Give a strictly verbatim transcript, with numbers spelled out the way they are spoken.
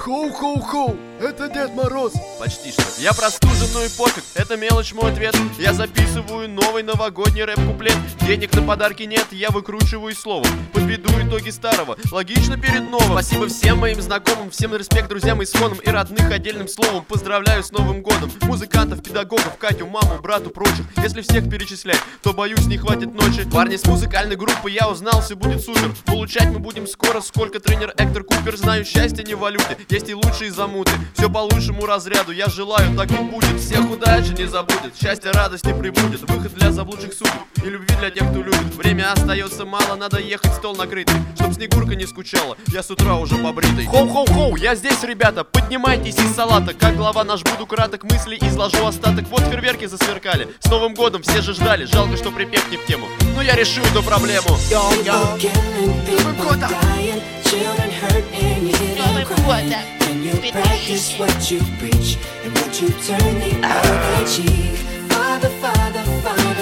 Хоу-хоу-хоу, это Дед Мороз. Почти что. Я простужен, ну и пофиг, это мелочь мой ответ. Я записываю новый новогодний рэп-куплет. Денег на подарки нет, я выкручиваю слово. Подведу итоги старого, логично перед новым. Спасибо всем моим знакомым, всем респект друзьям и схонам и родных отдельным словом. Поздравляю с Новым годом музыкантов, педагогов, Катю, маму, брату, прочих. Если всех перечислять, то боюсь не хватит ночи. Парни с музыкальной группы, я узнал, все будет супер. Получать мы будем скоро, сколько тренер Эктор Купер. Знаю, счастье не в валюте, есть и лучшие замуты. Все по лучшему разряду, я желаю, так и будет. Всех удачи не забудет, счастья, радости прибудет. Выход для заблудших судеб и любви для тех, кто любит. Время остается мало, надо ехать, стол накрытый, чтоб Снегурка не скучала, я с утра уже побритый. Хоу-хоу-хоу, я здесь, ребята, поднимайтесь из салата. Как глава наш буду краток, мысли изложу остаток. Вот фейерверки засверкали, с Новым годом все же ждали. Жалко, что припев не в тему, но я решу эту проблему. Новым годом! Practice what you preach and what you turn the other cheek. Father, Father, Father.